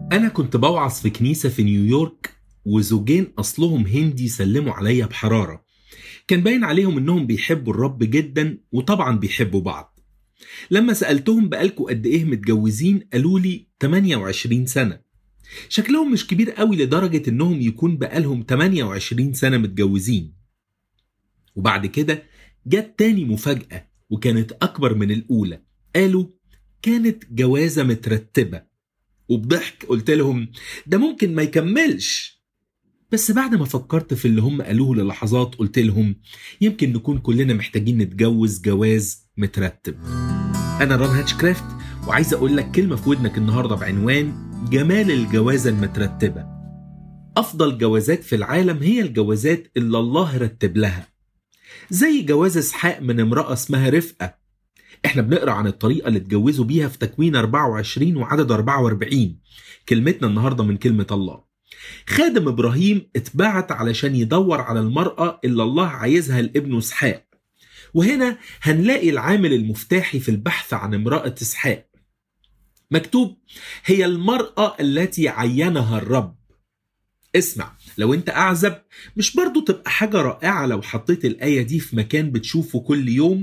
أنا كنت بوعظ في كنيسة في نيويورك، وزوجين أصلهم هندي سلموا عليا بحرارة. كان باين عليهم إنهم بيحبوا الرب جدا، وطبعا بيحبوا بعض. لما سألتهم بقالكوا قد إيه متجوزين، قالوا لي 28 سنة. شكلهم مش كبير قوي لدرجة إنهم يكون بقالهم 28 سنة متجوزين. وبعد كده جت تاني مفاجأة، وكانت أكبر من الأولى. قالوا كانت جوازة مترتبة. وبضحك قلت لهم ده ممكن ما يكملش. بس بعد ما فكرت في اللي هم قالوه للحظات، قلت لهم يمكن نكون كلنا محتاجين نتجوز جواز مترتب. أنا ران هاتشكرافت، وعايز أقول لك كلمة في ودنك النهاردة بعنوان جمال الجوازة المترتبة. أفضل جوازات في العالم هي الجوازات اللي الله رتب لها، زي جواز إسحاق من امرأة اسمها رفقة. احنا بنقرأ عن الطريقة اللي اتجوزوا بيها في تكوين 24 وعدد 44. كلمتنا النهاردة من كلمة الله. خادم إبراهيم اتبعت علشان يدور على المرأة اللي الله عايزها لابنه إسحاق. وهنا هنلاقي العامل المفتاحي في البحث عن امرأة إسحاق. مكتوب هي المرأة التي عينها الرب. اسمع، لو انت أعزب، مش برضو تبقى حاجة رائعة لو حطيت الآية دي في مكان بتشوفه كل يوم؟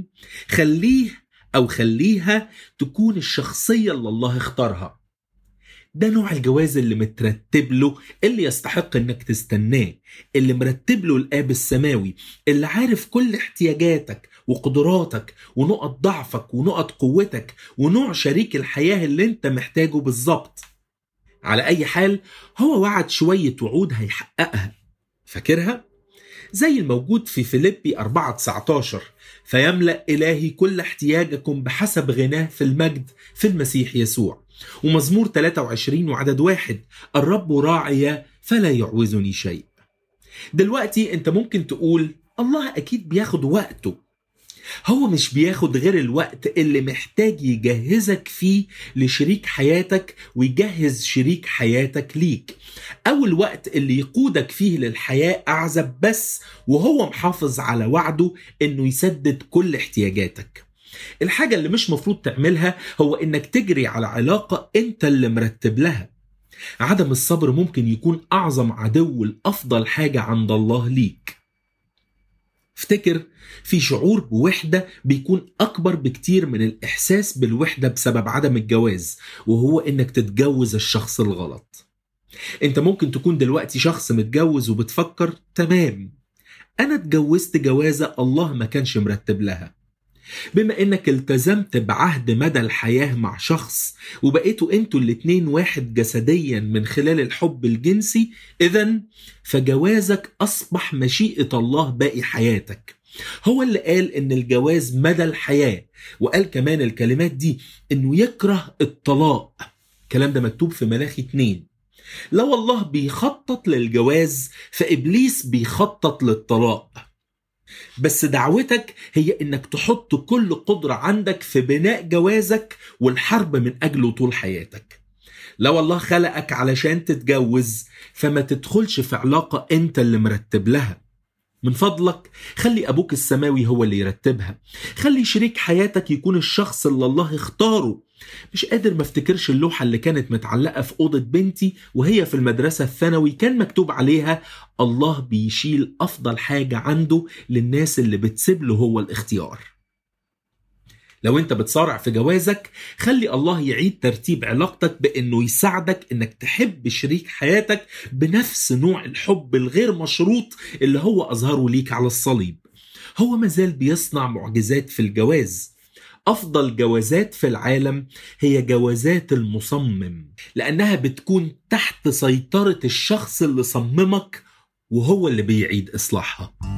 خليها تكون الشخصية اللي الله اختارها. ده نوع الجواز اللي مترتب له، اللي يستحق انك تستناه، اللي مرتب له الآب السماوي، اللي عارف كل احتياجاتك وقدراتك ونقط ضعفك ونقط قوتك ونوع شريك الحياة اللي انت محتاجه بالظبط. على أي حال، هو وعد شوية وعود هيحققها. فاكرها؟ زي الموجود في فيليبي 4:19: فيملأ إلهي كل احتياجكم بحسب غناه في المجد في المسيح يسوع. ومزمور 23 وعدد 1: الرب راعي فلا يعوزني شيء. دلوقتي انت ممكن تقول الله أكيد بياخد وقته. هو مش بياخد غير الوقت اللي محتاج يجهزك فيه لشريك حياتك، ويجهز شريك حياتك ليك، أو الوقت اللي يقودك فيه للحياة أعزب، بس وهو محافظ على وعده إنه يسدد كل احتياجاتك. الحاجة اللي مش مفروض تعملها هو إنك تجري على علاقة أنت اللي مرتب لها. عدم الصبر ممكن يكون أعظم عدو لأفضل حاجة عند الله ليك. افتكر، في شعور بوحدة بيكون أكبر بكتير من الإحساس بالوحدة بسبب عدم الجواز، وهو إنك تتجوز الشخص الغلط. انت ممكن تكون دلوقتي شخص متجوز وبتفكر تمام، أنا اتجوزت جوازة الله ما كانش مرتب لها. بما إنك التزمت بعهد مدى الحياة مع شخص، وبقيتوا انتوا الاتنين واحد جسديا من خلال الحب الجنسي، إذن فجوازك أصبح مشيئة الله باقي حياتك. هو اللي قال إن الجواز مدى الحياة، وقال كمان الكلمات دي إنه يكره الطلاق. الكلام ده مكتوب في ملاخي 2. لو الله بيخطط للجواز، فإبليس بيخطط للطلاق. بس دعوتك هي إنك تحط كل قدرة عندك في بناء جوازك والحرب من أجله طول حياتك. لو الله خلقك علشان تتجوز، فما تدخلش في علاقة أنت اللي مرتب لها. من فضلك خلي أبوك السماوي هو اللي يرتبها. خلي شريك حياتك يكون الشخص اللي الله اختاره. مش قادر ما افتكرش اللوحة اللي كانت متعلقة في أوضة بنتي وهي في المدرسة الثانوي، كان مكتوب عليها الله بيشيل أفضل حاجة عنده للناس اللي بتسيب له هو الاختيار. لو انت بتصارع في جوازك، خلي الله يعيد ترتيب علاقتك بأنه يساعدك انك تحب شريك حياتك بنفس نوع الحب الغير مشروط اللي هو أظهره ليك على الصليب. هو مازال بيصنع معجزات في الجواز. أفضل جوازات في العالم هي جوازات المصمم، لأنها بتكون تحت سيطرة الشخص اللي صممك، وهو اللي بيعيد إصلاحها.